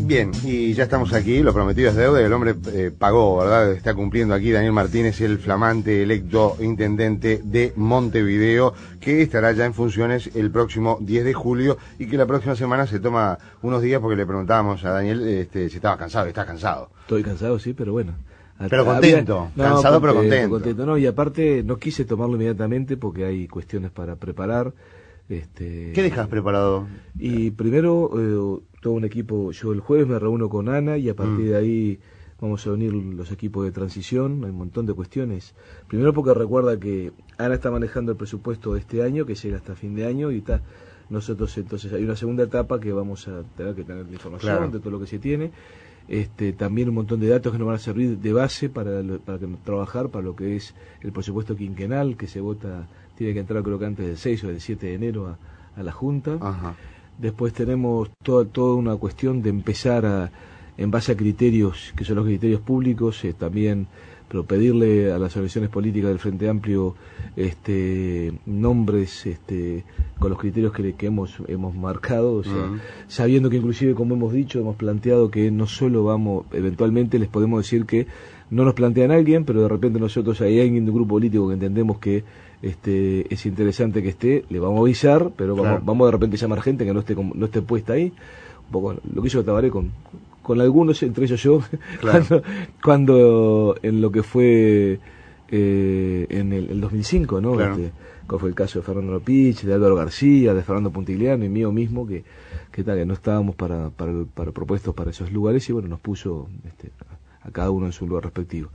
Bien, y ya estamos aquí, lo prometido es deuda, el hombre pagó, ¿verdad? Está cumpliendo aquí Daniel Martínez, el flamante electo intendente de Montevideo, que estará ya en funciones el próximo 10 de julio y que la próxima semana se toma unos días porque le preguntábamos a Daniel si estaba cansado, está cansado. Estoy cansado, sí, pero bueno. Pero contento, cansado pero contento. No, y aparte no quise tomarlo inmediatamente porque hay cuestiones para preparar. ¿Qué dejas preparado? Y primero, todo un equipo, yo el jueves me reúno con Ana y a partir de ahí vamos a unir los equipos de transición, hay un montón de cuestiones. Primero porque recuerda que Ana está manejando el presupuesto de este año, que llega hasta fin de año, y está nosotros entonces hay una segunda etapa que vamos a tener que tener la información de todo lo que se tiene. También un montón de datos que nos van a servir de base para trabajar para lo que es el presupuesto quinquenal que se vota, tiene que entrar creo que antes del 6 o del 7 de enero a la Junta. Ajá. Después tenemos toda una cuestión de empezar en base a criterios que son los criterios públicos, también pero pedirle a las organizaciones políticas del Frente Amplio nombres con los criterios que hemos marcado, o sea, sabiendo que inclusive, como hemos dicho, hemos planteado que no solo eventualmente les podemos decir que no nos plantean a alguien, pero de repente nosotros hay alguien de un grupo político que entendemos que es interesante que esté, le vamos a avisar, pero vamos de repente a llamar gente que no esté puesta ahí, un poco lo que hizo Tabaré con algunos, entre ellos yo, cuando en lo que fue en el 2005, ¿no? Cuál fue el caso de Fernando Lopich, de Álvaro García, de Fernando Puntigliano y mío mismo, que no estábamos para propuestos para esos lugares, y bueno, nos puso a cada uno en su lugar respectivo.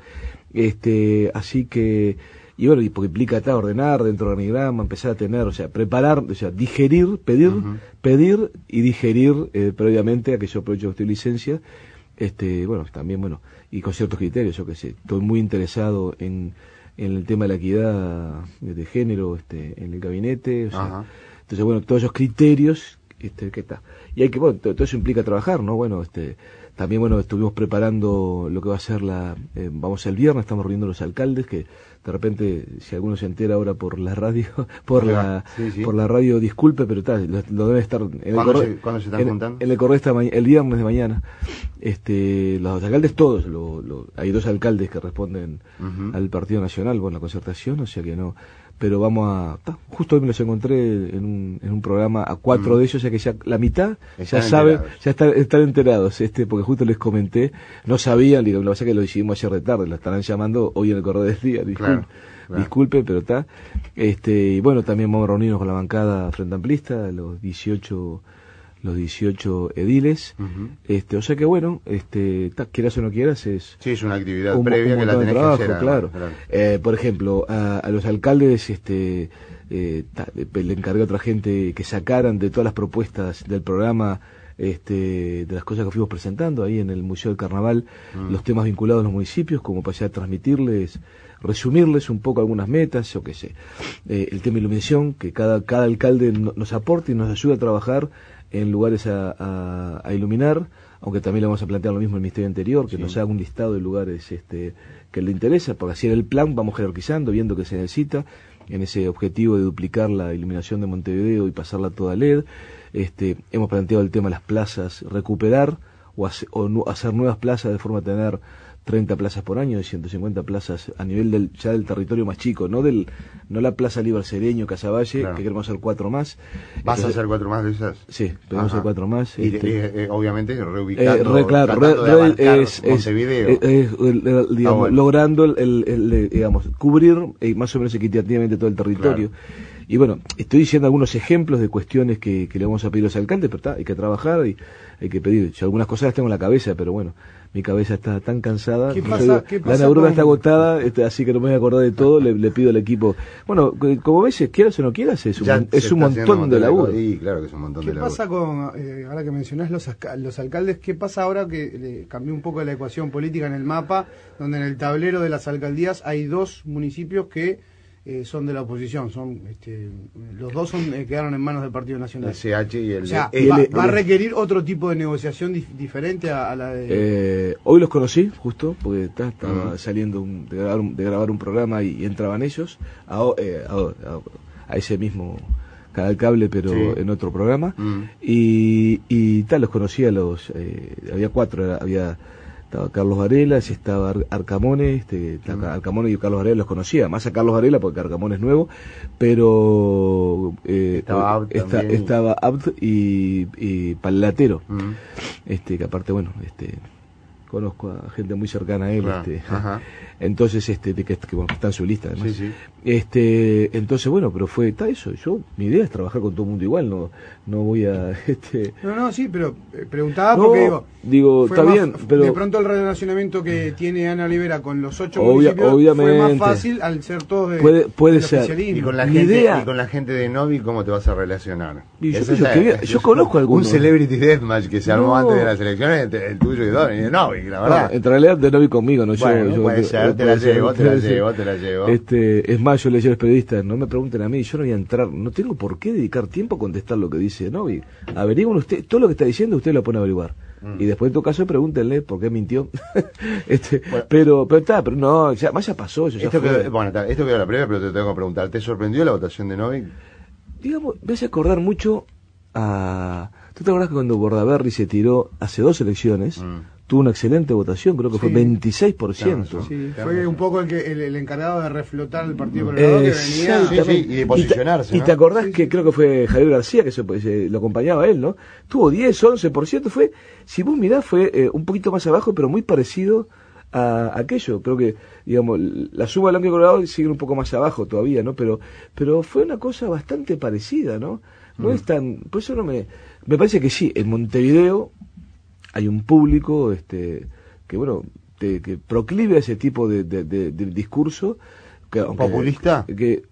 Así que, y bueno, y porque implica ordenar dentro del organigrama, empezar a tener, o sea, preparar, o sea, digerir, pedir y digerir previamente aquellos proyectos de usted licencia, bueno, también, bueno, y con ciertos criterios, yo que sé, estoy muy interesado en el tema de la equidad de género en el gabinete, o sea, entonces, bueno, todos esos criterios, ¿qué está? Y hay que, bueno, todo eso implica trabajar, ¿no? Bueno, también, bueno, estuvimos preparando lo que va a ser vamos el viernes, estamos reuniendo los alcaldes, que de repente, si alguno se entera ahora por la radio, por la radio, disculpe, pero lo debe estar ¿Cuándo se están juntando? En el correo el viernes de mañana. Los alcaldes todos, hay 2 alcaldes que responden al Partido Nacional, bueno, la concertación, o sea que no, pero justo hoy me los encontré en un programa a 4 de ellos, o sea que ya la mitad ya saben, ya están enterados, porque justo les comenté, no sabían, digo, lo que pasa es que lo decidimos ayer de tarde, lo estarán llamando hoy en el correo del día, disculpe, pero está. Y bueno, también vamos a reunirnos con la bancada Frente Amplista, los 18 ediles, o sea que bueno, quieras o no quieras, es una actividad previa que la tenés trabajo, que hacer. Claro. Por ejemplo, a los alcaldes, le encargué a otra gente que sacaran de todas las propuestas del programa, de las cosas que fuimos presentando ahí en el Museo del Carnaval, los temas vinculados a los municipios, como para ya transmitirles, resumirles un poco algunas metas, o qué sé, el tema de iluminación, que cada alcalde nos aporte y nos ayude a trabajar en lugares a iluminar, aunque también le vamos a plantear lo mismo al Ministerio Interior, que nos haga un listado de lugares que le interesa, porque así en el plan vamos jerarquizando, viendo que se necesita, en ese objetivo de duplicar la iluminación de Montevideo y pasarla toda a LED. Hemos planteado el tema de las plazas, recuperar o hacer nuevas plazas de forma a tener 30 plazas por año, de 150 plazas a nivel del territorio más chico, no la Plaza Libre Sereño, Casaballe, que queremos hacer 4 más. ¿Vas a hacer 4 más de esas? Sí, queremos hacer 4 más. Y obviamente reubicando Montevideo. Digamos, logrando digamos, cubrir más o menos equitativamente todo el territorio. Y bueno, estoy diciendo algunos ejemplos de cuestiones que le vamos a pedir a los alcaldes, pero hay que trabajar y hay que pedir. Yo algunas cosas las tengo en la cabeza, pero bueno, mi cabeza está tan cansada, la neurona está agotada, así que no me voy a acordar de todo, le pido al equipo. Bueno, como ves, quieras o no quieras, es un montón de laburo. Sí, claro que es un montón de laburo. ¿Qué pasa ahora que mencionás los alcaldes, qué pasa ahora que cambió un poco la ecuación política en el mapa, donde en el tablero de las alcaldías hay 2 municipios que son de la oposición, los 2 quedaron en manos del Partido Nacional. El CH y el... O sea, va a requerir otro tipo de negociación diferente a la de... Hoy los conocí, justo, porque estaba saliendo de grabar un programa y entraban ellos a ese mismo Canal Cable, pero Sí. en otro programa. Y tal, los conocía, había 4, estaba Carlos Varela, estaba Arcamone, Arcamone y Carlos Varela los conocía, más a Carlos Varela porque Arcamone es nuevo, pero estaba Abd y Palatero, que aparte, bueno, conozco a gente muy cercana a él, Claro. entonces que está en su lista además. Sí, sí. Entonces bueno, pero está eso, mi idea es trabajar con todo el mundo igual, no voy a No, sí, pero preguntaba no, porque digo fue está más, bien, pero de pronto el relacionamiento que tiene Ana Olivera con los 8 obviamente municipios fue más fácil al ser todos puede del ser. oficialismo. Y con la Mi gente, idea- y con la gente de Novi, ¿cómo te vas a relacionar? Y yo Esa pienso que yo conozco a algunos. Un Celebrity Deathmatch que se armó No. antes de las elecciones, entre el tuyo y de Novi, la verdad. No, en realidad de Novi conmigo, no Bueno, yo. puede ser, te la llevo. Es más, yo le digo a los periodistas, no me pregunten a mí, yo no voy a entrar, no tengo por qué dedicar tiempo a contestar lo que dice Novi. Averigüen usted, todo lo que está diciendo usted lo pone a averiguar. Y después en todo caso pregúntenle por qué mintió. Bueno. pero no, ya pasó, eso ya Esto fue. esto quedó la previa, pero te tengo que preguntar, ¿te sorprendió la votación de Novi? Digamos, me hace acordar mucho a... ¿Tú te acordás que cuando Bordaberry se tiró hace 2 elecciones, tuvo una excelente votación, creo que fue Sí. 26%? Sí, fue un poco el encargado de reflotar el Partido Colorado que venía. Sí, y de posicionarse, Y ¿no? te acordás que creo que fue Javier García, que lo acompañaba a él, ¿no? Tuvo 10, 11%, fue, si vos mirás, fue un poquito más abajo, pero muy parecido a aquello. Creo que, digamos, la suma del Blanco y Colorado sigue un poco más abajo todavía, ¿no? Pero fue una cosa bastante parecida, ¿no? No es tan, por eso me parece que sí, en Montevideo hay un público, que bueno, que proclive a ese tipo de discurso, ¿Populista? Que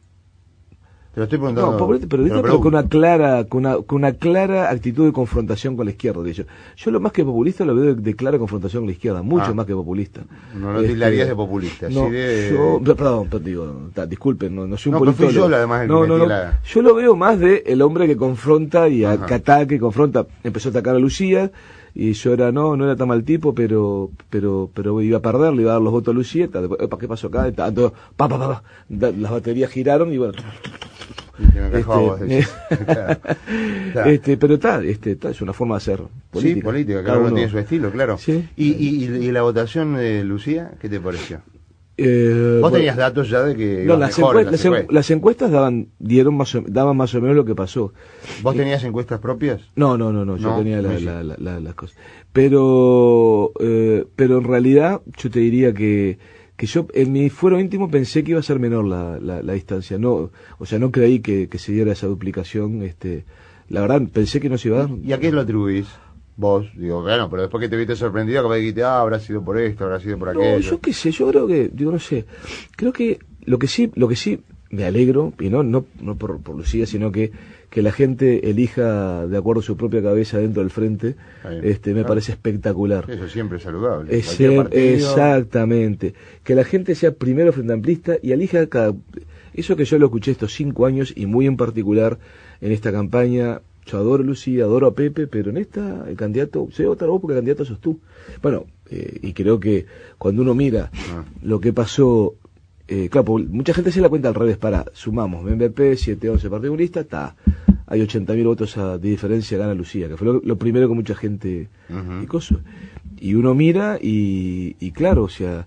Te lo estoy preguntando. no, populista, pero te lo con una pregunto. con una clara actitud de confrontación con la izquierda, de hecho. Yo lo más que populista lo veo de clara confrontación con la izquierda, mucho más que populista. No lo tildarías de populista, no, sí de... perdón, digo, disculpen, no soy un No, pero fui politólogo. yo además el que no, metí no, la- yo lo veo más de el hombre que confronta y Ajá. que ataca y confronta. Empezó a atacar a Lucía y yo no era tan mal tipo, pero iba a perder, le iba a dar los votos a Lucía. Después, ¿qué pasó acá? Entonces, las baterías giraron y bueno. Y te me cajó a vos, decís. Claro. Pero es una forma de hacer política. Sí, política, cada uno tiene su estilo, claro. Sí. ¿Y la votación de Lucía, qué te pareció? Vos Bueno, tenías datos ya de que no, iba mejor en las encuestas. las encuestas daban más o menos lo que pasó. ¿Vos tenías encuestas propias? No, yo No, tenía no, sí. las cosas. Pero en realidad yo te diría que yo en mi fuero íntimo pensé que iba a ser menor la distancia. No, o sea, no creí que se diera esa duplicación. La verdad, pensé que no se iba a dar. ¿Y a qué lo atribuís? Vos, digo, bueno, pero después que te viste sorprendido, capaz que dijiste, habrá sido por esto, habrá sido por aquello. No, yo qué sé, yo creo que, no sé, creo que lo que sí me alegro, y no por Lucía, sino que la gente elija de acuerdo a su propia cabeza dentro del frente, me claro. parece espectacular. Eso siempre es saludable. Es Cualquier partido. exactamente, que la gente sea primero frente amplista y elija eso que yo lo escuché estos 5 años y muy en particular en esta campaña. Yo adoro a Lucía, adoro a Pepe, pero en esta el candidato, se va a votar a vos porque el candidato sos tú. Bueno, y creo que cuando uno mira lo que pasó, claro, porque mucha gente se la cuenta al revés, sumamos MVP, 7-11 Partido Comunista, hay 80.000 votos de diferencia, gana Lucía, que fue lo primero que mucha gente y cosas. Y uno mira y claro, o sea,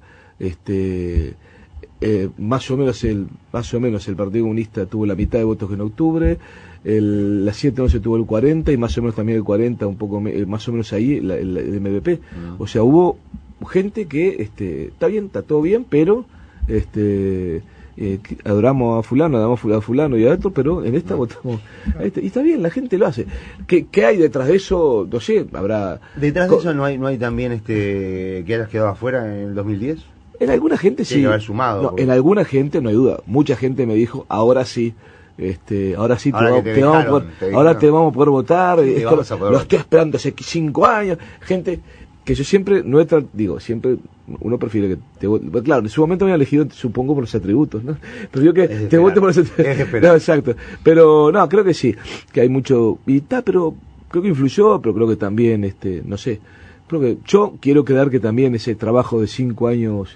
más o menos el Partido Comunista tuvo la mitad de votos que en octubre, la 7-11 tuvo el 40 y más o menos también el 40, un poco más o menos ahí el MVP. O sea, hubo gente que está todo bien, pero adoramos a fulano y a otro, pero en esta votamos a y está bien, la gente lo hace. ¿Qué hay detrás de eso? No sé, habrá... ¿Detrás de eso no hay también que hayas quedado afuera en el 2010? En alguna gente sí. Tiene que haber sumado. No, en alguna gente no hay duda. Mucha gente me dijo, ahora sí. Ahora sí Ahora te vamos a poder votar. Sí, vamos a poder lo estoy esperando hace 5 años. Gente que yo siempre siempre uno prefiere que te vote. Claro, en su momento me había elegido, supongo, por los atributos, ¿no? Pero yo que te vote por los atributos. No, exacto. Pero no, creo que sí, que hay mucho pero creo que influyó, pero creo que también no sé. Creo que yo quiero quedar que también ese trabajo de 5 años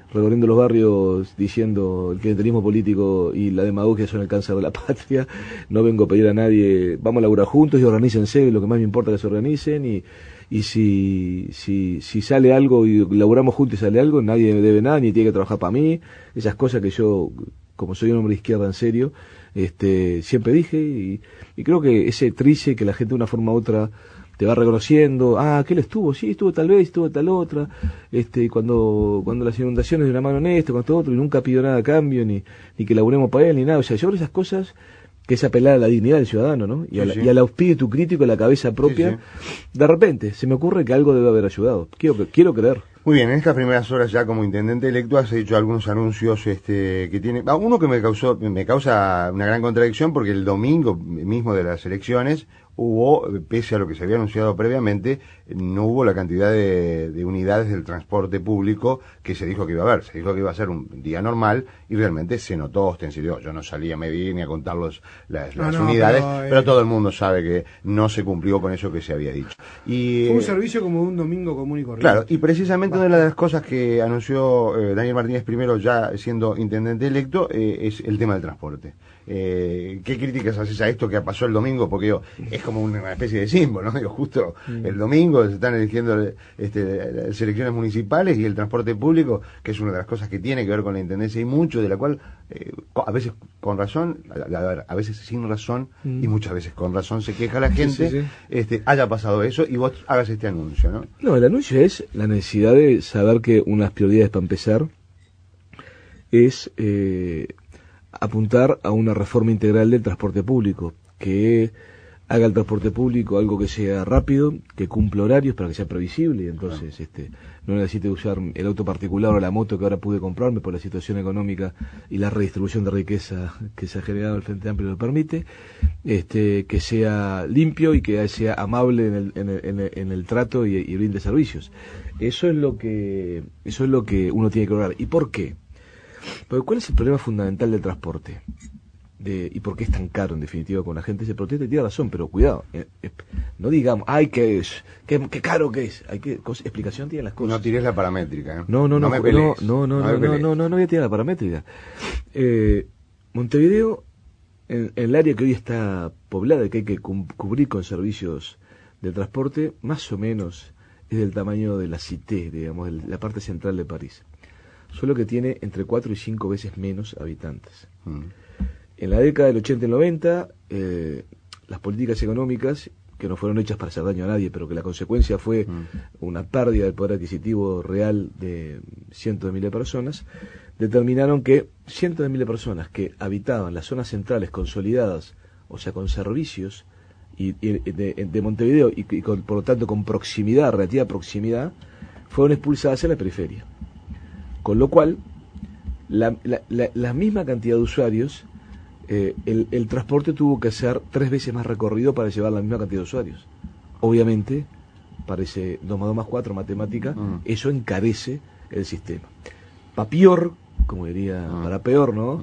recorriendo los barrios diciendo el clientelismo político y la demagogia son el cáncer de la patria. No vengo a pedir a nadie, vamos a laburar juntos y organícense, lo que más me importa es que se organicen, y si sale algo y laburamos juntos y sale algo, nadie me debe nada, ni tiene que trabajar para mí. Esas cosas que yo, como soy un hombre de izquierda en serio, siempre dije, y creo que ese trice que la gente de una forma u otra te va reconociendo, ¿qué le estuvo? Sí, estuvo tal vez, estuvo tal otra, cuando las inundaciones de una mano en esto, con todo otro, y nunca pidió nada a cambio, ni que laburemos para él, ni nada. O sea, yo creo esas cosas, que es apelar a la dignidad del ciudadano, ¿no? Y al espíritu crítico, a la cabeza propia, de repente se me ocurre que algo debe haber ayudado. Quiero creer. Muy bien, en estas primeras horas ya como intendente electo has hecho algunos anuncios que tiene... uno que me causa una gran contradicción, porque el domingo mismo de las elecciones hubo, pese a lo que se había anunciado previamente, no hubo la cantidad de unidades del transporte público que se dijo que iba a haber. Se dijo que iba a ser un día normal y realmente se notó ostensivo. Yo no salí a medir ni a contar las unidades, pero todo el mundo sabe que no se cumplió con eso que se había dicho. Fue un servicio como un domingo común y corriente. Claro, y precisamente una de las cosas que anunció Daniel Martínez primero, ya siendo intendente electo, es el tema del transporte. ¿Qué críticas haces a esto que pasó el domingo? Porque es como una especie de símbolo, ¿no? Justo el domingo se están eligiendo las elecciones municipales y el transporte público, que es una de las cosas que tiene que ver con la intendencia y mucho, de la cual a veces con razón, a veces sin razón y muchas veces con razón se queja la gente, haya pasado eso y vos hagas este anuncio, ¿no? No, el anuncio es la necesidad de saber que unas prioridades para empezar es apuntar a una reforma integral del transporte público, que haga el transporte público algo que sea rápido, que cumpla horarios para que sea previsible, y entonces no necesite usar el auto particular o la moto que ahora pude comprarme por la situación económica y la redistribución de riqueza que se ha generado el Frente Amplio lo permite, que sea limpio y que sea amable en el trato y brinde servicios. Eso es lo que uno tiene que lograr. ¿Y por qué? Porque ¿cuál es el problema fundamental del transporte? ¿Y por qué es tan caro, en definitiva, con la gente se protesta? Y tiene razón, pero cuidado, no digamos, qué caro que es. Explicación tienen las cosas. No tires la paramétrica, No voy a tirar la paramétrica. Montevideo, en el área que hoy está poblada, que hay que cubrir con servicios de transporte, más o menos es del tamaño de la Cité, digamos, la parte central de París. Solo que tiene entre 4 y 5 veces menos habitantes. En la década del 80 y 90, las políticas económicas, que no fueron hechas para hacer daño a nadie, pero que la consecuencia fue una pérdida del poder adquisitivo real de cientos de miles de personas, determinaron que cientos de miles de personas que habitaban las zonas centrales consolidadas, o sea, con servicios de Montevideo y por lo tanto con proximidad, relativa proximidad, fueron expulsadas a la periferia. Con lo cual, la misma cantidad de usuarios, el transporte tuvo que hacer 3 veces más recorrido para llevar la misma cantidad de usuarios. Obviamente, parece 2 más 2 más 4, matemática, eso encarece el sistema. Para peor, como diría, para peor, ¿no?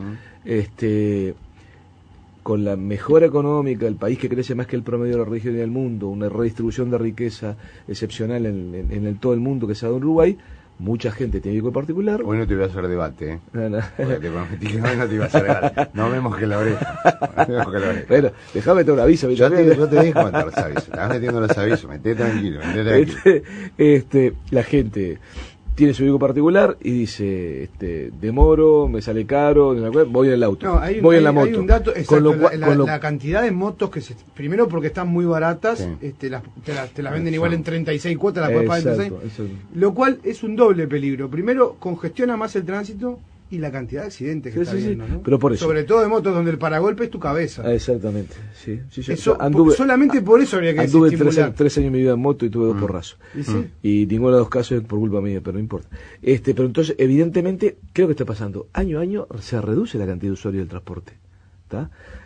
Con la mejora económica, el país que crece más que el promedio de la región y del mundo, una redistribución de riqueza excepcional en todo el mundo que se ha dado en Uruguay, mucha gente tiene vehículo particular. Hoy no te voy a hacer debate, No. Porque te prometí que hoy no te iba a hacer debate. No vemos que la oreja. Bueno, déjame te un aviso. Yo te dejo mandar los avisos. Estás metiendo los avisos. Meté tranquilo. La gente tiene su vehículo particular y dice, demoro, me sale caro, voy en el auto, voy en la moto. Hay un dato, exacto, la cantidad de motos que primero porque están muy baratas, te las venden igual en 36 cuotas, las puedes pagar en 36, lo cual es un doble peligro. Primero, congestiona más el tránsito y la cantidad de accidentes que está viendo, ¿no? Pero por eso. Sobre todo de motos donde el paragolpe es tu cabeza. Exactamente, sí. Eso, solamente por eso habría que anduve 3 años de mi vida en moto y tuve 2 porrazos. Y ninguno de los 2 casos es por culpa mía, pero no importa. Pero entonces, evidentemente, ¿qué es lo que está pasando? Año a año se reduce la cantidad de usuarios del transporte. ¿Está?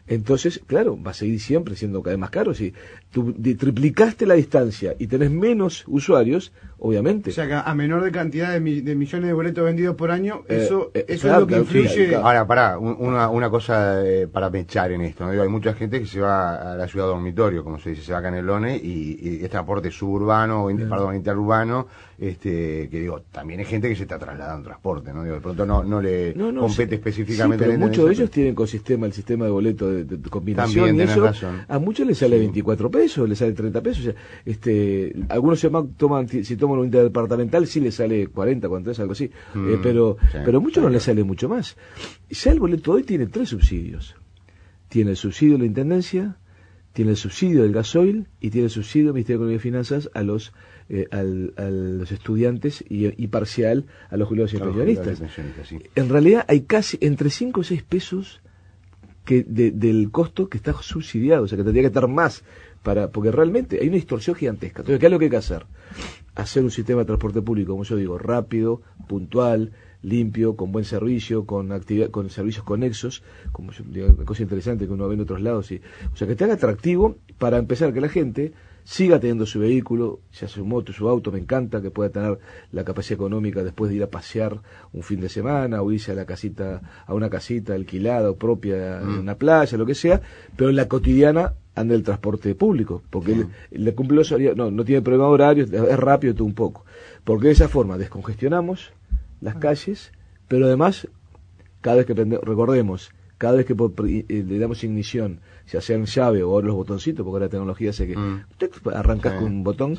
Entonces, claro, va a seguir siempre siendo cada vez más caro. Si tú triplicaste la distancia y tenés menos usuarios, obviamente. O sea que a menor de cantidad de millones de boletos vendidos por año, eso claro, es lo que influye. Sí, claro. Ahora, pará, una cosa para mechar en esto, ¿no? Digo, hay mucha gente que se va a la ciudad dormitorio, como se dice, se va a Canelones, y este transporte suburbano, perdón, interurbano, que digo, también hay gente que se está trasladando en transporte, ¿no? Digo, de pronto no le compete específicamente. Sí, pero muchos de ellos tienen el sistema de boleto de combinación. También, y eso, razón. A muchos les sale 24 pesos, les sale 30 pesos. O sea, algunos si toman un interdepartamental, sí les sale 40, algo así. Pero muchos no les sale mucho más. Ya el boleto hoy tiene 3 subsidios. Tiene el subsidio de la Intendencia, tiene el subsidio del gasoil y tiene el subsidio del Ministerio de Economía y Finanzas a los estudiantes y parcial a los jubilados y pensionistas. Sí. En realidad hay casi entre 5 o 6 pesos del costo que está subsidiado, o sea que tendría que estar más porque realmente hay una distorsión gigantesca. Entonces, ¿qué es lo que hay que hacer? Hacer un sistema de transporte público, como yo digo, rápido, puntual, limpio, con buen servicio, con servicios conexos, como yo digo, una cosa interesante que uno ve en otros lados, o sea que te haga atractivo para empezar que la gente siga teniendo su vehículo, ya su moto, su auto, me encanta que pueda tener la capacidad económica después de ir a pasear un fin de semana o irse a una casita alquilada o propia en una playa, lo que sea, pero en la cotidiana anda el transporte público, porque le cumple los horarios, no tiene problema de horarios, es rápido todo un poco, porque de esa forma descongestionamos las calles, pero además cada vez que recordemos, cada vez que le damos ignición, ya sea en llave o los botoncitos, porque ahora la tecnología hace que arrancas con un botón,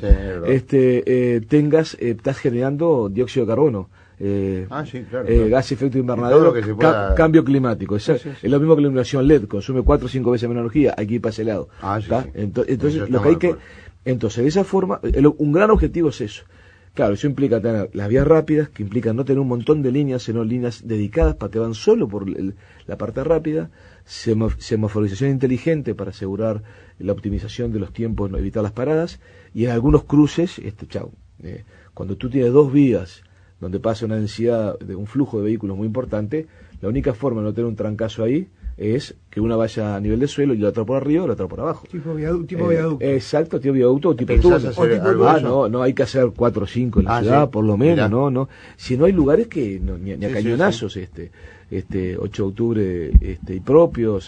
estás generando dióxido de carbono, claro. gas efecto invernadero, cambio climático. Es lo mismo que la iluminación LED, consume 4 o 5 veces menos energía, hay que ir para ese lado. Entonces, lo que hay que... Entonces, de esa forma, un gran objetivo es eso. Claro, eso implica tener las vías rápidas, que implican no tener un montón de líneas, sino líneas dedicadas para que van solo por la parte rápida, semaforización inteligente para asegurar la optimización de los tiempos, no evitar las paradas, y en algunos cruces, cuando tú tienes 2 vías donde pasa una densidad de un flujo de vehículos muy importante, la única forma de no tener un trancazo ahí es que una vaya a nivel de suelo y la otra por arriba y la otra por abajo. Tipo viaducto. Exacto, tipo viaducto o tipo túnel. No, hay que hacer 4 o 5 en la ciudad, por lo menos, no. Si no hay lugares que ni a cañonazos, 8 de octubre impropios,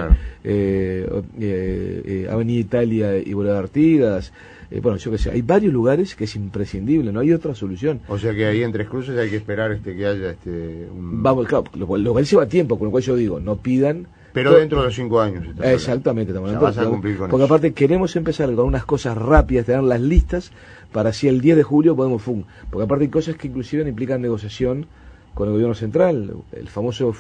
Avenida Italia y Boulevard Artigas, bueno, yo qué sé, hay varios lugares que es imprescindible, no hay otra solución. O sea que ahí en Tres Cruces hay que esperar que haya Vamos, claro, lo cual lleva tiempo, con lo cual yo digo, no pidan... Pero dentro de los 5 años. Exactamente, estamos vas a cumplir con porque eso. Aparte queremos empezar con unas cosas rápidas, tenerlas listas, para así el 10 de julio podemos... Porque aparte hay cosas que inclusive implican negociación con el gobierno central, el famoso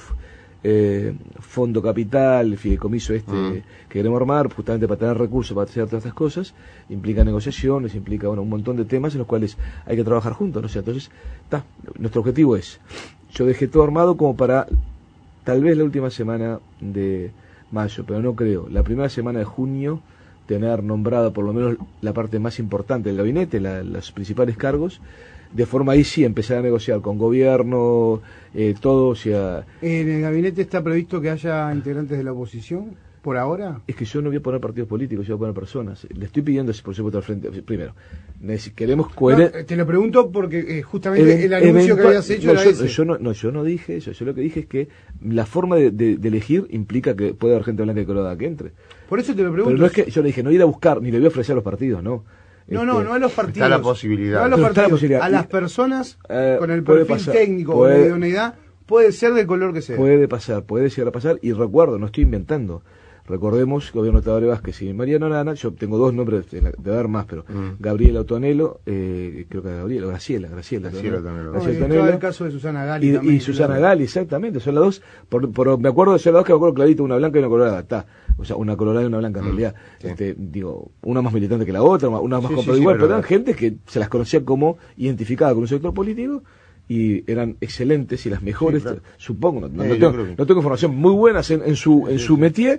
fondo capital, el fideicomiso que queremos armar, justamente para tener recursos para hacer todas estas cosas, implica negociaciones, implica un montón de temas en los cuales hay que trabajar juntos, ¿no? O sea, entonces, nuestro objetivo es, yo dejé todo armado como para tal vez la última semana de mayo, pero no creo, la primera semana de junio, tener nombrada por lo menos la parte más importante del gabinete, los principales cargos, de forma ahí sí empezar a negociar con gobierno, todo, ¿En el gabinete está previsto que haya integrantes de la oposición, por ahora? Es que yo no voy a poner partidos políticos, yo voy a poner personas. Le estoy pidiendo, por supuesto, al frente. Primero, queremos coherencia... te lo pregunto porque justamente el anuncio que habías hecho era ese. Yo no dije eso. Yo lo que dije es que la forma de elegir implica que puede haber gente blanca y colorada que entre. Por eso te lo pregunto. Pero no es que yo le dije, no ir a buscar, ni le voy a ofrecer a los partidos, no. No a los partidos. Está la posibilidad. No a los partidos, a las personas con el perfil técnico o de idoneidad, puede ser del color que sea. Puede llegar a pasar, y recuerdo, no estoy inventando. Recordemos, gobierno de Tabaré Vázquez y Mariano Arana, yo tengo 2 nombres, debe haber más, pero Gabriela Otonelo, creo que Graciela Otonelo. Estaba el caso de Susana Gali y Susana Gali, exactamente, son las 2, me acuerdo de ser las 2 que me acuerdo clarito, una blanca y una colorada, o sea, una colorada y una blanca en realidad, una más militante que la otra, una más comprada igual, pero eran gente que se las conocía como identificada con un sector político, y eran excelentes y las mejores, claro. Supongo, no tengo información muy buenas en su métier,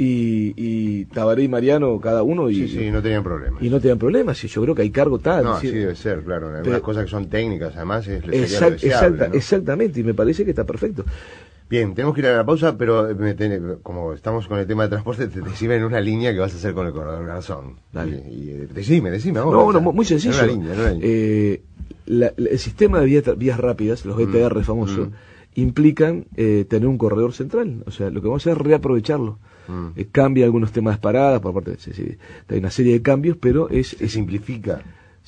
y Tabaré y Mariano cada uno no tenían problemas. Y no tenían problemas, y yo creo que hay cargo tal. No, así debe ser, claro, algunas cosas que son técnicas, además sería exactamente, y me parece que está perfecto. Bien, tenemos que ir a la pausa, pero como estamos con el tema de transporte, te decime en una línea que vas a hacer con el corredor Garzón. Dale. Decime ahora. No, bueno, muy sencillo. En una línea. El sistema de vías rápidas, los BTR famosos, implican tener un corredor central. O sea, lo que vamos a hacer es reaprovecharlo. Cambia algunos temas de paradas, por parte hay una serie de cambios, pero se simplifica,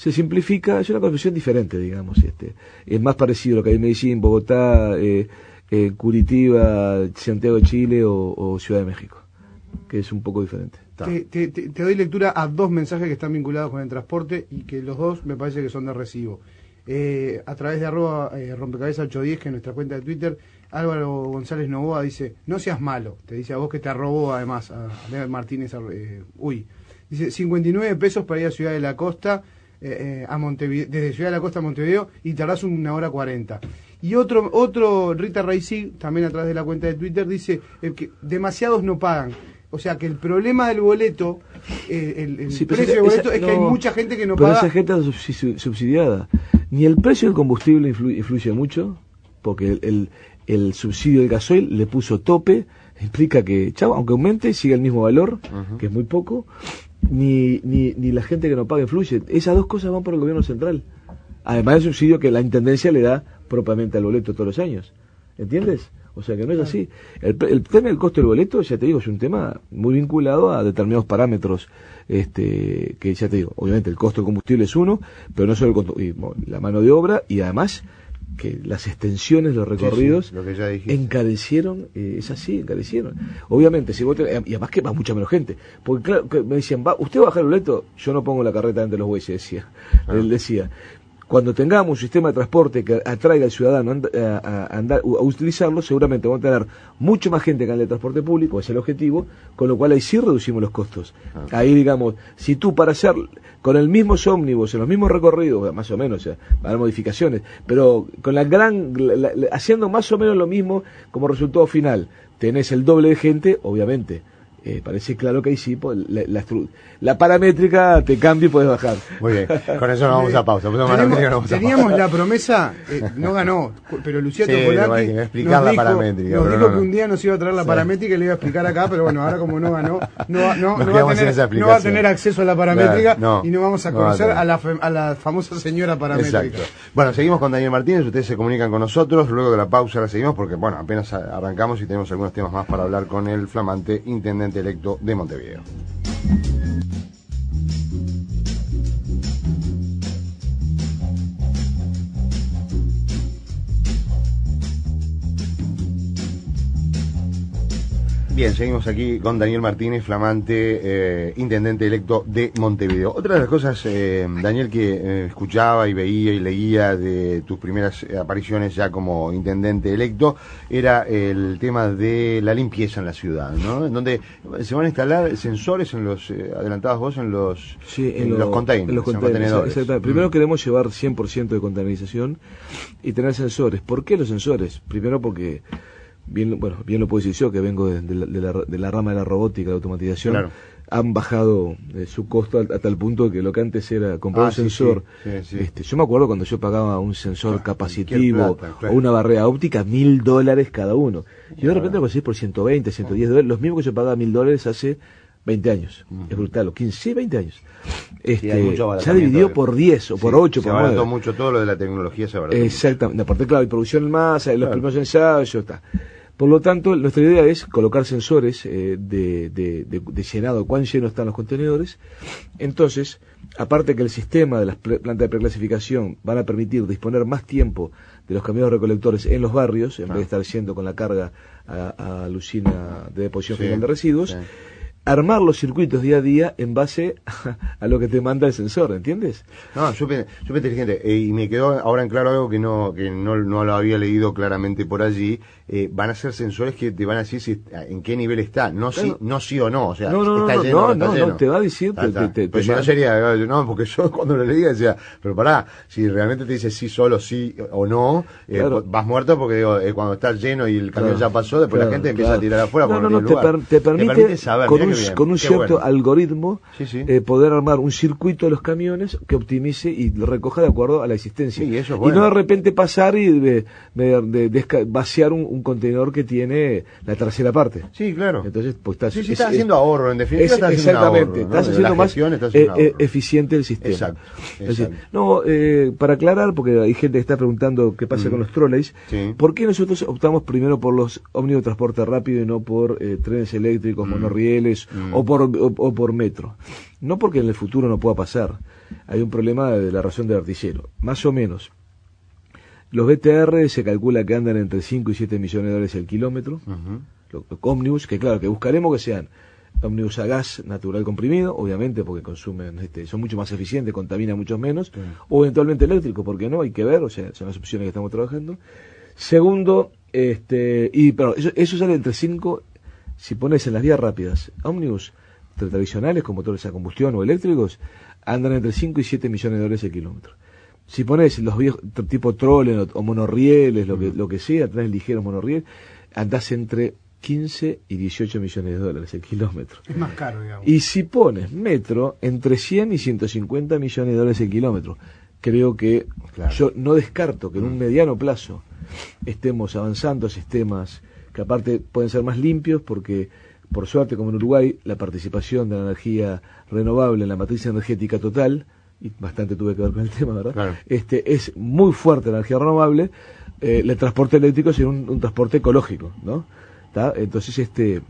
es una construcción diferente, digamos. Es más parecido a lo que hay en Medellín, Bogotá, Curitiba, Santiago de Chile o Ciudad de México, que es un poco diferente. Te doy lectura a dos mensajes que están vinculados con el transporte y que los dos me parece que son de recibo. A través de @rompecabezas 810, que es nuestra cuenta de Twitter, Álvaro González Novoa dice: no seas malo, te dice a vos, que te arrobó además a Martínez. Dice 59 pesos para ir a Ciudad de la Costa, a Montevideo, desde Ciudad de la Costa a Montevideo, y tardás 1 hora 40. Y otro Rita Raicí, también a través de la cuenta de Twitter, dice que demasiados no pagan. O sea, que el problema del boleto, el precio del boleto, es que hay mucha gente que no paga. Pero esa gente es subsidiada. Ni el precio del combustible influye mucho, porque el subsidio del gasoil le puso tope, implica que, aunque aumente, sigue el mismo valor, que es muy poco, ni la gente que no paga influye. Esas dos cosas van por el gobierno central. Además del subsidio que la Intendencia le da propiamente al boleto todos los años. ¿Entiendes? O sea que no es así. El tema del costo del boleto, ya te digo, es un tema muy vinculado a determinados parámetros, que ya te digo, obviamente el costo del combustible es uno, pero no solo el costo, la mano de obra, y además que las extensiones de los recorridos lo que ya encarecieron, es así, encarecieron. Obviamente, si vos y además que va mucha menos gente, porque claro, que me decían, ¿usted va a bajar el boleto? Yo no pongo la carreta entre los bueyes, decía. Él decía, cuando tengamos un sistema de transporte que atraiga al ciudadano a utilizarlo, seguramente vamos a tener mucho más gente que en el transporte público, ese es el objetivo, con lo cual ahí sí reducimos los costos. Ahí, digamos, si tú para hacer con el mismo ómnibus, en los mismos recorridos, más o menos, o sea, va a haber modificaciones, pero con haciendo más o menos lo mismo como resultado final, tenés el doble de gente, obviamente. Parece claro que ahí sí, la paramétrica te cambia y puedes bajar. Muy bien, con eso nos vamos a pausa. Teníamos la promesa, no ganó, pero Luciano Polacchi nos dijo que un día nos iba a traer la paramétrica y le iba a explicar acá, pero bueno, ahora como no ganó, no va a tener acceso a la paramétrica, y no vamos a conocer a la famosa señora paramétrica. Exacto. Bueno, seguimos con Daniel Martínez, ustedes se comunican con nosotros, luego de la pausa la seguimos porque, bueno, apenas arrancamos y tenemos algunos temas más para hablar con el flamante intendente electo de Montevideo. Bien, seguimos aquí con Daniel Martínez, flamante intendente electo de Montevideo. Otra de las cosas, Daniel, que escuchaba y veía y leía de tus primeras apariciones ya como intendente electo, era el tema de la limpieza en la ciudad, ¿no? En donde se van a instalar sensores en los, adelantados vos, en los containers, en los contenedores. Primero queremos llevar 100% de containerización y tener sensores. ¿Por qué los sensores? Primero porque bien lo puedo decir yo, que vengo de la rama de la robótica, de la automatización. Claro. Han bajado su costo a tal punto que lo que antes era comprar un sensor. Sí. Yo me acuerdo cuando yo pagaba un sensor capacitivo o una barrera óptica, $1.000 cada uno. Yo de repente lo conseguí por $120, $110, los mismos que yo pagaba $1.000 hace 20 años. Es brutal, o 15, 20 años. Ya dividió por 10 o por 8, por 9. Se abarató mucho todo lo de la tecnología, se abarató. Exactamente. Aparte, claro, hay producción en masa, los primeros ensayos, está. Por lo tanto, nuestra idea es colocar sensores de llenado, cuán llenos están los contenedores. Entonces, aparte que el sistema de las plantas de preclasificación van a permitir disponer más tiempo de los camiones recolectores en los barrios, en vez de estar yendo con la carga a la usina de deposición final de residuos, armar los circuitos día a día en base a lo que te manda el sensor, ¿entiendes? No, súper inteligente. Y me quedó ahora en claro algo que no lo había leído claramente por allí. Van a ser sensores que te van a decir en qué nivel está, no sí o no, o sea, está lleno. No, te va a decir. Pues no sería, porque yo cuando lo leía decía, pero pará, si realmente te dice solo sí o no, vas muerto porque cuando está lleno y el camión ya pasó, después la gente empieza a tirar afuera. Te permite saber, con un cierto algoritmo poder armar un circuito de los camiones que optimice y lo recoja de acuerdo a la existencia. Sí, eso es bueno. Y no de repente pasar y vaciar un contenedor que tiene la tercera parte. Sí, claro. Entonces, pues estás haciendo ahorro, en definitiva estás haciendo exactamente, ahorro, ¿no? Estás haciendo más eficiente el sistema. Exacto. Decir, para aclarar, porque hay gente que está preguntando qué pasa con los trolleys, ¿por qué nosotros optamos primero por los ómnibus de transporte rápido y no por trenes eléctricos, monorrieles o por metro? No porque en el futuro no pueda pasar. Hay un problema de la razón del artillero. Más o menos. Los BTR se calcula que andan entre 5 y 7 millones de dólares el kilómetro. Los ómnibus, que claro, que buscaremos que sean ómnibus a gas natural comprimido, obviamente, porque consumen, son mucho más eficientes, contaminan mucho menos, o eventualmente eléctrico, porque no, hay que ver, o sea, son las opciones que estamos trabajando. Segundo, pero eso sale entre 5, si pones en las vías rápidas, ómnibus tradicionales con motores a combustión o eléctricos, andan entre 5 y 7 millones de dólares el kilómetro. Si pones los viejos tipo trolen o monorrieles, lo que sea, trenes ligeros monorrieles, andás entre 15 y 18 millones de dólares el kilómetro. Es más caro, digamos. Y si pones metro, entre 100 y 150 millones de dólares el kilómetro. Creo que yo no descarto que en un mediano plazo estemos avanzando a sistemas que aparte pueden ser más limpios, porque por suerte, como en Uruguay, la participación de la energía renovable en la matriz energética total, y bastante tuve que ver con el tema, ¿verdad? Claro. Es muy fuerte la energía renovable. El transporte eléctrico es un transporte ecológico, ¿no? ¿Tá? Entonces,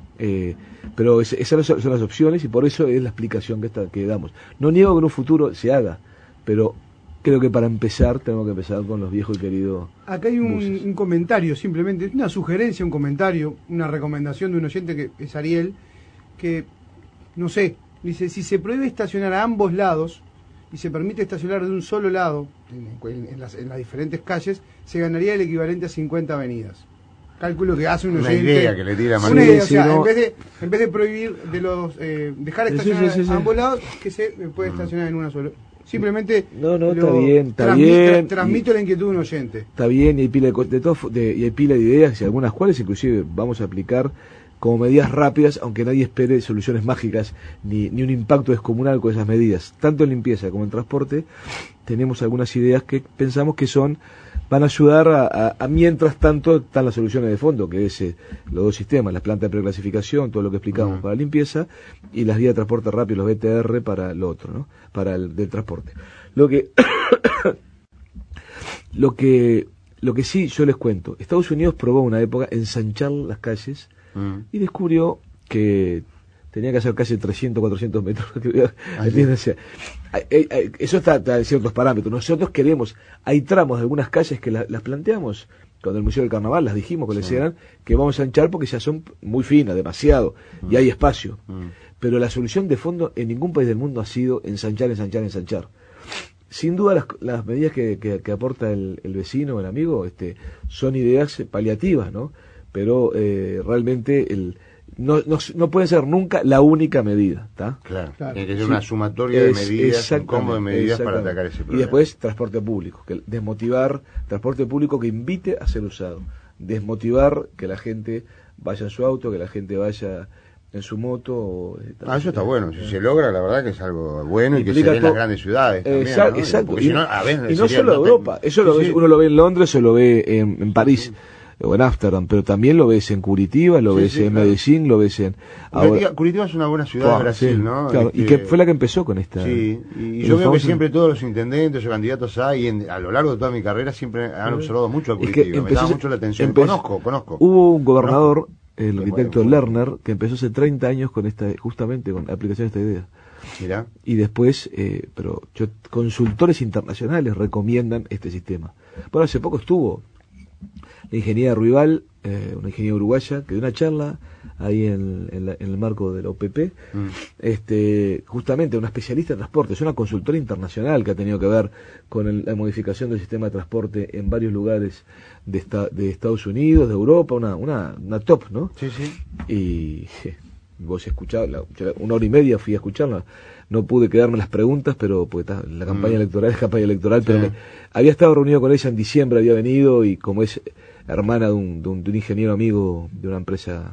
pero esas son las opciones y por eso es la explicación que damos. No niego que en un futuro se haga, pero creo que para empezar tenemos que empezar con los viejos y queridos. Acá hay un comentario, simplemente, una sugerencia, un comentario, una recomendación de un oyente que es Ariel, que, no sé, dice, si se prohíbe estacionar a ambos lados y se permite estacionar de un solo lado en las diferentes calles, se ganaría el equivalente a 50 avenidas. Cálculo que hace una idea que le tira Manuel. Una idea, o sea, en vez de prohibir de los dejar estacionar a ambos lados, que se puede estacionar en una sola. Simplemente está bien. Transmito la inquietud de un oyente. Está bien, y hay pila y hay pila de ideas, y algunas cuales inclusive vamos a aplicar como medidas rápidas, aunque nadie espere soluciones mágicas ni un impacto descomunal con esas medidas. Tanto en limpieza como en transporte tenemos algunas ideas que pensamos que van a ayudar a mientras tanto están las soluciones de fondo, que es los dos sistemas, las plantas de preclasificación, todo lo que explicamos para limpieza, y las vías de transporte rápido, los BTR para lo otro, ¿no? Para el del transporte. Lo que sí yo les cuento, Estados Unidos probó una época ensanchar las calles y descubrió que tenía que hacer casi 300, 400 metros. Eso está en ciertos parámetros. Nosotros hay tramos de algunas calles que las planteamos, cuando el Museo del Carnaval las dijimos que les eran, que vamos a anchar porque ya son muy finas, demasiado, y hay espacio. Pero la solución de fondo en ningún país del mundo ha sido ensanchar. Sin duda las medidas que aporta el vecino o el amigo son ideas paliativas, ¿no? Pero realmente no puede ser nunca la única medida, ¿está? Claro. Tiene que ser una sumatoria de medidas, un combo de medidas para atacar ese problema. Y después transporte público, transporte público que invite a ser usado, desmotivar que la gente vaya en su auto, que la gente vaya en su moto. Eso está bueno, si se logra, la verdad que es algo bueno y que se ve en las grandes ciudades también, ¿no? Exacto. Y no solo Europa, uno lo ve en Londres o lo ve en París. O en Ámsterdam, pero también lo ves en Curitiba, lo ves en Medellín, lo ves en... Curitiba es una buena ciudad de Brasil, ¿no? Claro, y que fue la que empezó con esta... Sí, y yo veo que siempre todos los intendentes o candidatos hay, a lo largo de toda mi carrera siempre han observado mucho a Curitiba, me llama mucho la atención, conozco. Hubo un gobernador, el arquitecto Lerner, que empezó hace 30 años justamente con la aplicación de esta idea. Mirá. Y después, consultores internacionales recomiendan este sistema. Bueno, hace poco estuvo la ingeniera Ruibal, una ingeniera uruguaya, que dio una charla ahí en el marco de la OPP, justamente una especialista en transporte, es una consultora internacional que ha tenido que ver con la modificación del sistema de transporte en varios lugares de Estados Unidos, de Europa, una top, ¿no? Sí. Y vos escuchabas, 1 hora y media fui a escucharla, no pude quedarme en las preguntas, pero porque la campaña electoral es campaña electoral, pero había estado reunido con ella en diciembre, había venido, y como es hermana de un ingeniero amigo de una empresa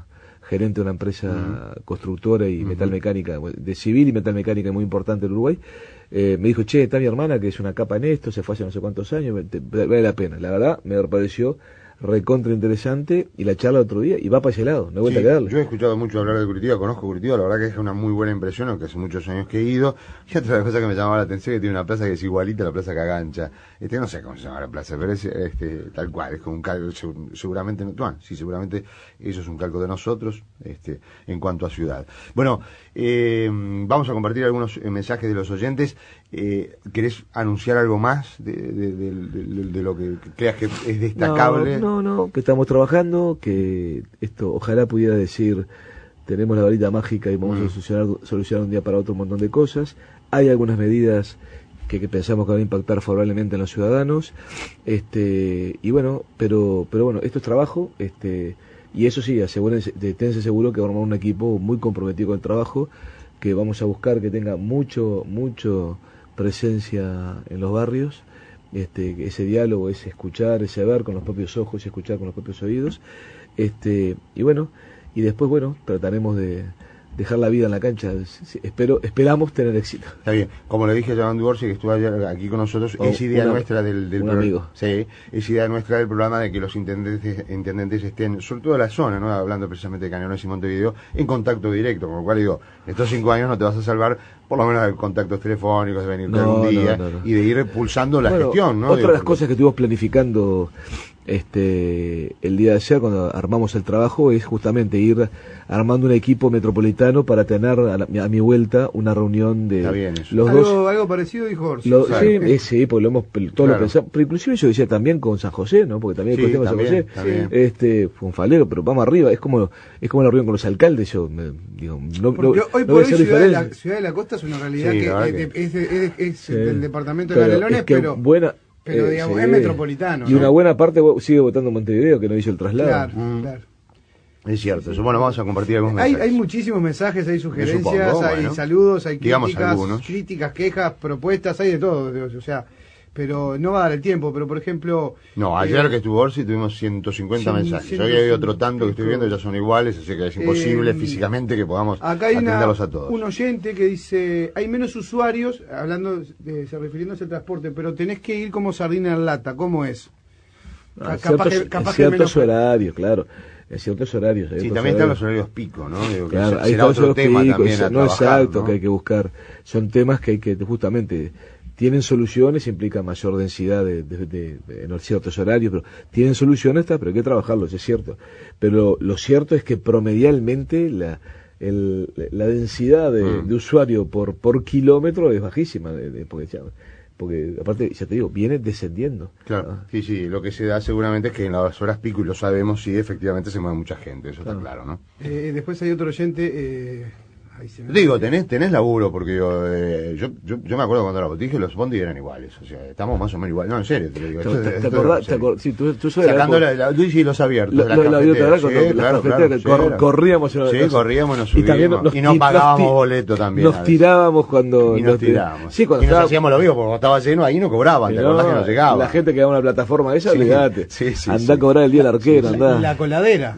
gerente de una empresa constructora y metalmecánica, de civil y metalmecánica muy importante en Uruguay, me dijo, che, está mi hermana que es una capa en esto, se fue hace no sé cuántos años, vale la pena. La verdad, me pareció recontra interesante, y la charla otro día, y va para ese lado, no hay vuelta a quedarle. Yo he escuchado mucho hablar de Curitiba, conozco Curitiba, la verdad que es una muy buena impresión, aunque hace muchos años que he ido. Y otra cosa que me llamaba la atención, que tiene una plaza que es igualita a la Plaza Cagancha. No sé cómo se llama la plaza, pero es tal cual, es como un calco, seguramente, sí, seguramente eso es un calco de nosotros, en cuanto a ciudad. Bueno, vamos a compartir algunos mensajes de los oyentes. ¿Querés anunciar algo más de lo que creas que es destacable? No, que estamos trabajando, que esto ojalá pudiera decir, tenemos la varita mágica y vamos a solucionar un día para otro un montón de cosas. Hay algunas medidas que pensamos que van a impactar favorablemente en los ciudadanos, y bueno, pero bueno, esto es trabajo, y eso sí, tense seguro que vamos a armar un equipo muy comprometido con el trabajo, que vamos a buscar que tenga mucho presencia en los barrios, ese diálogo, ese escuchar, ese ver con los propios ojos y escuchar con los propios oídos, y bueno, y después trataremos de dejar la vida en la cancha. Esperamos tener éxito. Está bien, como le dije a Joan Duorsi, que estuvo ayer aquí con nosotros, es idea nuestra del amigo. Sí, es idea nuestra del programa de que los intendentes estén, sobre todo de la zona, ¿no? Hablando precisamente de Canelones y Montevideo, en contacto directo, con lo cual digo, estos 5 años no te vas a salvar, por lo menos de contactos telefónicos, de venir un día y de ir pulsando la gestión, ¿no? Otra de las cosas que estuvimos planificando el día de ayer, cuando armamos el trabajo, es justamente ir armando un equipo metropolitano para tener a mi vuelta una reunión de los dos. Algo parecido dijo Orsi. Sí, porque lo hemos lo pensamos, pero inclusive yo decía también con San José, ¿no? Porque también el tema de San José, fue un falero, pero vamos arriba, es como la reunión con los alcaldes, hoy por hoy Ciudad de la Costa es una realidad es el departamento de Canelones, pero digamos, es metropolitano. Y una buena parte sigue votando Montevideo, que no hizo el traslado. Claro. Es cierto eso. Bueno, vamos a compartir algunos mensajes. Hay muchísimos mensajes, hay sugerencias, hay saludos, hay críticas, quejas, propuestas, hay de todo. O sea, pero no va a dar el tiempo. Pero, por ejemplo... No, ayer que estuvo Orsi tuvimos 150 mensajes. Hoy hay otro tanto que estoy viendo y ya son iguales, así que es imposible físicamente que podamos atenderlos a todos. Un oyente que dice, hay menos usuarios, refiriéndose al transporte, pero tenés que ir como sardina en lata. ¿Cómo es? Capaz ciertos horarios, claro. En ciertos horarios. Sí, también están los horarios pico, ¿no? Claro, hay otro tema también a trabajar, exacto, ¿no? Que hay que buscar. Son temas que hay que, justamente, tienen soluciones, implica mayor densidad en ciertos horarios, pero tienen soluciones, pero hay que trabajarlos, es cierto. Pero lo cierto es que promedialmente la densidad de usuario por kilómetro es bajísima, porque aparte, ya te digo, viene descendiendo. Claro, sí, lo que se da seguramente es que en las horas pico, y lo sabemos, sí, efectivamente se mueve mucha gente, eso está claro, ¿no? Después hay otro oyente... Digo, tenés laburo, porque yo me acuerdo cuando era Botija, los bondis eran iguales, o sea, estamos más o menos iguales. No, en serio, te lo digo. ¿Te acordás? Sí, tú sacando los abiertos. Corríamos y nos subíamos. Y nos pagábamos boleto también. Nos tirábamos cuando... Y nos tirábamos. Sí, cuando nos hacíamos lo mismo, porque cuando estaba lleno ahí no cobraban, ¿te acordás que no llegaba? La gente que daba una plataforma esa, olvídate. Andá a cobrar el día del arquero, andá. La coladera.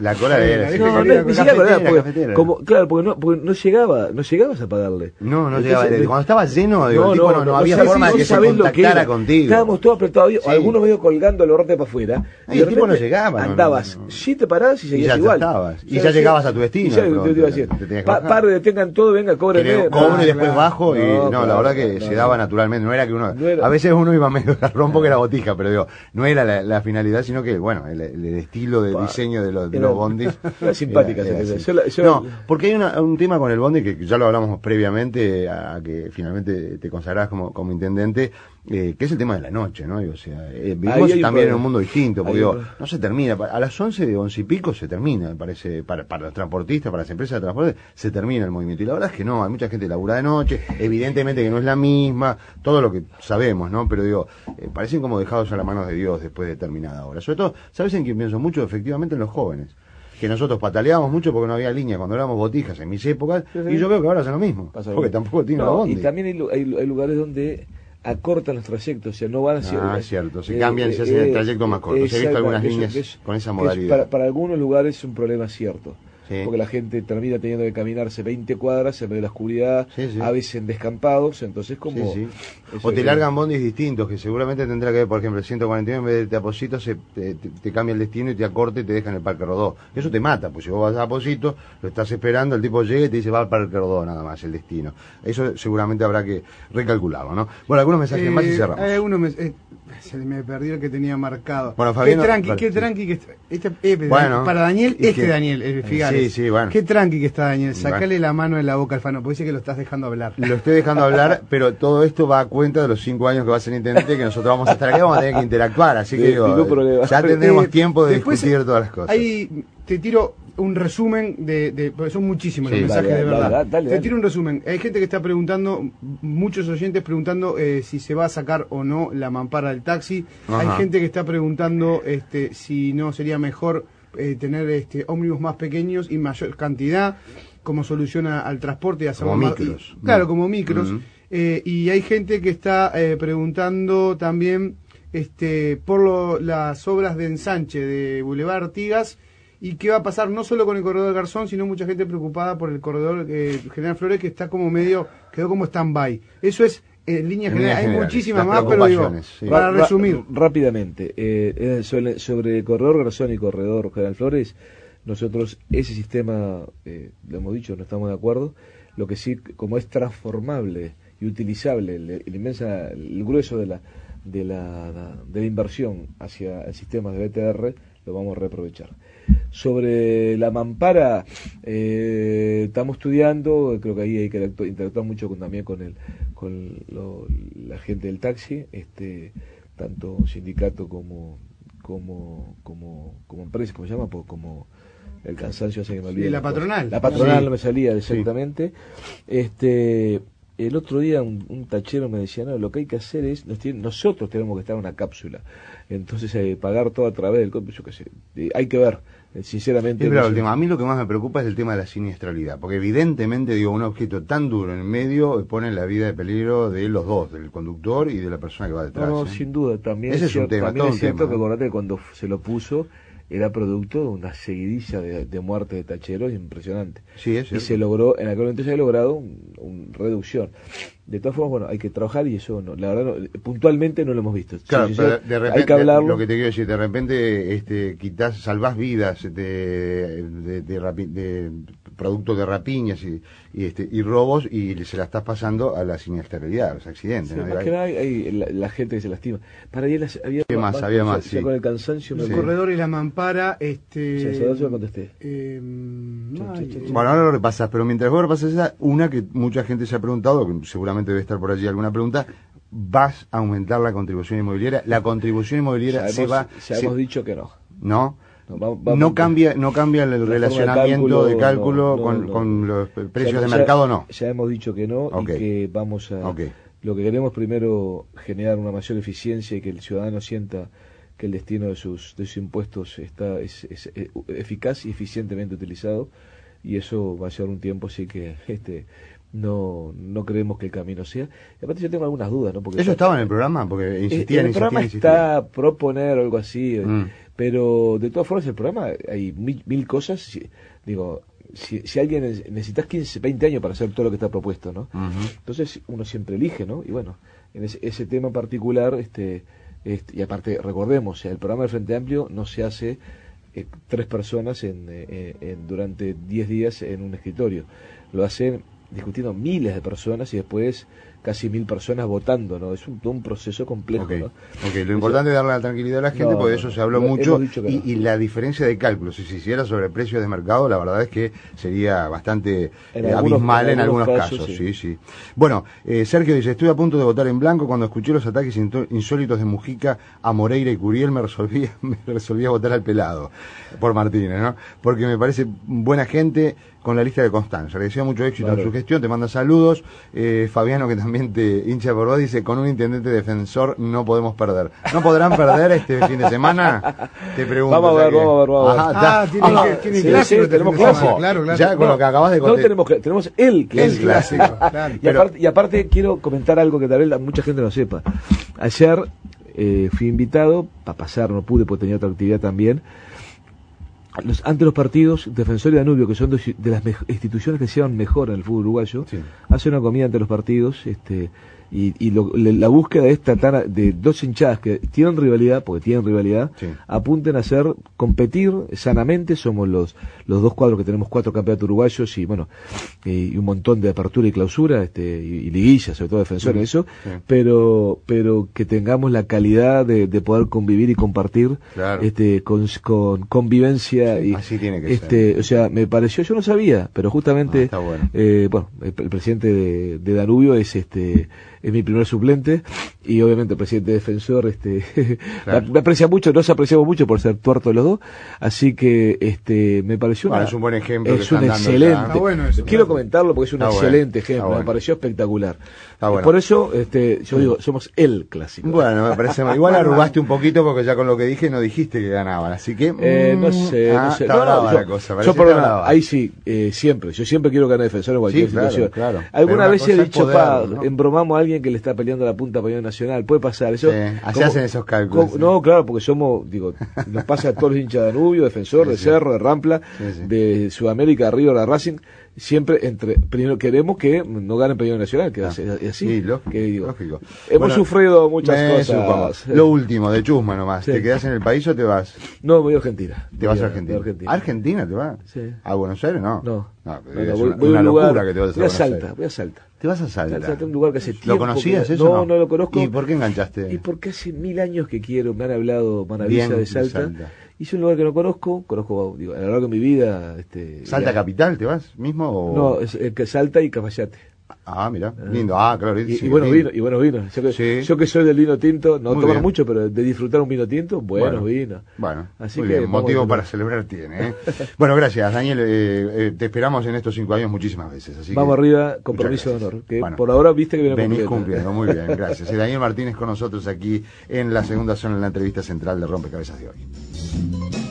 Claro, porque no llegaba. No llegabas a pagarle. No llegaba. Cuando estaba lleno, no había forma de que se contactara contigo. Estábamos todos apretados, algunos medio colgando el horrete para afuera. Y el tipo no llegaba. Andabas, sí te parabas y seguías igual. Y ya llegabas a tu destino. Pare, detengan todo, venga, cobren. Cobro y después bajo. La verdad que se daba naturalmente. No era que uno. A veces uno iba medio garrón porque era botija, pero digo, no era la finalidad, sino que, bueno, el estilo de diseño de los bondis. Era simpática. No, porque hay un tema con el bondi que ya lo hablamos previamente a que finalmente te consagrás como intendente, que es el tema de la noche, ¿no? O sea, vivimos también en un mundo distinto, porque no se termina, a las 11 y pico se termina, me parece, para los transportistas, para las empresas de transporte, se termina el movimiento, y la verdad es que no, hay mucha gente que labura de noche, evidentemente que no es la misma, todo lo que sabemos, ¿no? Pero parecen como dejados a las manos de Dios después de determinada hora, sobre todo, ¿sabes en quién pienso mucho? Efectivamente en los jóvenes, que nosotros pataleábamos mucho porque no había línea cuando éramos botijas en mis épocas, y yo veo que ahora hacen lo mismo, porque tampoco tiene la bondi. Y también hay lugares donde acortan los trayectos, o sea, no van hacia... cierto, se cambian y se hacen el trayecto más corto. Se he visto algunas líneas con esa modalidad. Para algunos lugares es un problema cierto. porque la gente termina teniendo que caminarse 20 cuadras en medio de la oscuridad, a veces en descampados, entonces como... O te largan bondis distintos, que seguramente tendrá que ver, por ejemplo, el 149 en vez de Aposito te cambia el destino y te acorta y te deja en el Parque Rodó. Eso te mata, pues si vos vas a Aposito, lo estás esperando, el tipo llega y te dice va al Parque Rodó nada más, el destino. Eso seguramente habrá que recalcularlo, ¿no? Bueno, algunos mensajes más y cerramos. Hay algunos se me perdió el que tenía marcado. Bueno, Fabiano, qué tranqui que está. Bueno, para Daniel, Daniel, el Figares. Sí, bueno. Qué tranqui que está Daniel. Sacale la mano de la boca al Fano, porque dice que lo estás dejando hablar. Lo estoy dejando hablar, pero todo esto va a cuenta de los 5 años que va a ser intendente, que nosotros vamos a estar aquí, vamos a tener que interactuar, así que digo, ya tendremos tiempo de discutir todas las cosas. Ahí te tiro un resumen porque son muchísimos los mensajes, de verdad. Te tiro un resumen. Hay gente que está preguntando, muchos oyentes preguntando si se va a sacar o no la mampara del taxi. Hay gente que está preguntando si no sería mejor tener ómnibus más pequeños y mayor cantidad como solución al transporte. Como micros. Claro, como micros. Y hay gente que está preguntando también por las obras de ensanche de Boulevard Artigas. ¿Y qué va a pasar no solo con el corredor Garzón, sino mucha gente preocupada por el corredor General Flores, que está quedó como stand-by? Eso es en línea general. Hay muchísimas más, pero digo, para resumir. Rápidamente, sobre el corredor Garzón y corredor General Flores, nosotros ese sistema, lo hemos dicho, no estamos de acuerdo. Lo que sí, como es transformable y utilizable, el grueso de la inversión hacia el sistema de BTR, lo vamos a reaprovechar. Sobre la mampara, estamos estudiando, creo que ahí hay que interactuar mucho también con la gente del taxi, tanto sindicato como empresa, ¿cómo se llama? Como el cansancio hace que me olvide. La patronal. La patronal no me salía exactamente. El otro día un tachero me decía, no, lo que hay que hacer es, nosotros tenemos que estar en una cápsula, entonces pagar todo a través del, yo qué sé, hay que ver, sinceramente. A mí lo que más me preocupa es el tema de la siniestralidad, porque evidentemente, un objeto tan duro en el medio pone la vida de peligro de los dos, del conductor y de la persona que va detrás. No, sin duda, también ese es un tema, también es cierto que acordate que cuando se lo puso, era producto de una seguidilla de muertes de tacheros impresionante. Sí, es cierto. Y se logró, en aquel momento se ha logrado una reducción. De todas formas, bueno, hay que trabajar y eso, no, la verdad, puntualmente no lo hemos visto. Claro, sí, pero de repente, hay que hablarlo. Lo que te quiero decir, de repente salvás vidas de producto de rapiñas y robos y se la estás pasando a la siniestralidad, a los accidentes. Sí, ¿no? Más que nada hay la gente que se lastima. Para ahí había más, sí. Con el cansancio. El corredor y la mampara, Yo lo contesté. Bueno, ahora lo repasas, pero mientras vos repasas una que mucha gente se ha preguntado, que seguramente debe estar por allí alguna pregunta, ¿vas a aumentar la contribución inmobiliaria? La contribución inmobiliaria hemos dicho que no. ¿No? No cambia el relacionamiento de cálculo con los precios de mercado, no. Ya hemos dicho que no, y que vamos a... Lo que queremos primero generar una mayor eficiencia y que el ciudadano sienta que el destino de sus impuestos es eficaz y eficientemente utilizado, y eso va a llevar un tiempo, así que no creemos que el camino sea. Y aparte yo tengo algunas dudas, ¿no? Porque eso estaba en el programa, porque insistían. El programa está proponer o algo así, pero de todas formas el programa hay mil cosas. Digo, si alguien necesitas 15, 20 años para hacer todo lo que está propuesto, ¿no? Entonces uno siempre elige, ¿no? Y bueno, en ese tema en particular, y aparte recordemos, el programa del Frente Amplio no se hace 3 personas durante 10 días en un escritorio, lo hacen discutiendo miles de personas y después casi 1000 personas votando, ¿no? Es un proceso complejo, ¿no? Lo importante es darle la tranquilidad a la gente, porque de eso se habló mucho, y la diferencia de cálculo, si se hiciera sobre precios de mercado, la verdad es que sería bastante abismal en algunos casos. Sí. Bueno, Sergio dice, estuve a punto de votar en blanco cuando escuché los ataques insólitos de Mujica a Moreira y Curiel, me resolví a votar al pelado, por Martínez, ¿no? Porque me parece buena gente con la lista de Constanza. Le deseo mucho éxito en su gestión, te manda saludos. Fabiano, que también te hincha por vos, dice, con un intendente defensor no podemos perder. ¿No podrán perder este fin de semana? Te pregunto. Vamos a ver. Tiene clásico, tenemos clásico. Claro. Ya con lo que acabas de contar. No tenemos el clásico. Claro. Y aparte quiero comentar algo que tal vez mucha gente no sepa. Ayer fui invitado, para pasar, no pude porque tenía otra actividad también, ante los partidos, Defensor y Danubio, que son de las instituciones que se llevan mejor en el fútbol uruguayo, sí, hace una comida ante los partidos, la búsqueda es tratar de dos hinchadas que tienen rivalidad, sí, apunten a competir sanamente. Somos los dos cuadros que tenemos 4 campeonatos uruguayos y bueno, y un montón de apertura y clausura, y liguilla, sobre todo Defensor en eso, sí, pero que tengamos la calidad de poder convivir y compartir, claro, con convivencia, sí, y así tiene que ser. O sea, me pareció, yo no sabía, pero justamente bueno, el presidente de Danubio es mi primer suplente, y obviamente el presidente Defensor claro, me aprecia mucho, nos apreciamos mucho por ser tuertos los dos, así que me pareció es un buen ejemplo, es un excelente, bueno eso, quiero comentarlo porque es un excelente ejemplo, me pareció espectacular. Bueno. Por eso yo digo, somos el clásico. Bueno, me parece mal. Igual arrugaste un poquito porque ya con lo que dije no dijiste que ganaban, así que no sé. Está brava la cosa. Yo perdona, ahí sí, yo siempre quiero ganar Defensor en cualquier situación. Claro. Alguna vez he dicho, ¿no? Embromamos a alguien que le está peleando la punta para Nacional, puede pasar eso. Sí, así hacen esos cálculos. No, claro, porque nos pasa a todos los hinchas de Danubio, Defensor, de Cerro, de Rampla, de Sudamérica, de River, de Racing. Siempre primero queremos que no ganen Peñarol Nacional, que es así. Sí, lógico. Hemos sufrido muchas cosas. Lo último, de chusma nomás. Sí. ¿Te quedás en el país o te vas? No, voy a Argentina. ¿Te vas a Argentina? ¿Argentina te vas? Sí. ¿A Buenos Aires? No. Voy a un lugar, que te vas a Salta. Voy a Salta. ¿Te vas a Salta? Un lugar que hace tiempo. ¿Lo conocías eso? No lo conozco. ¿Y por qué enganchaste? Y porque hace 1000 años que me han hablado maravillas de Salta. Y es un lugar que no conozco a lo largo de mi vida. ¿Salta capital te vas mismo? O... No, es Salta y Cafayate. Mira, lindo. Claro. Y buenos vinos. Yo que soy del vino tinto, no tomo mucho, pero de disfrutar un vino tinto, buenos vinos. Bueno, así muy que bien, motivo para celebrar tiene. Bueno, gracias, Daniel. Te esperamos en estos 5 años muchísimas veces. Así vamos arriba, compromiso de honor. Que por ahora viste que venís cumpliendo. Muy bien, gracias. Daniel Martínez con nosotros aquí en la segunda zona, en la entrevista central de Rompecabezas de hoy.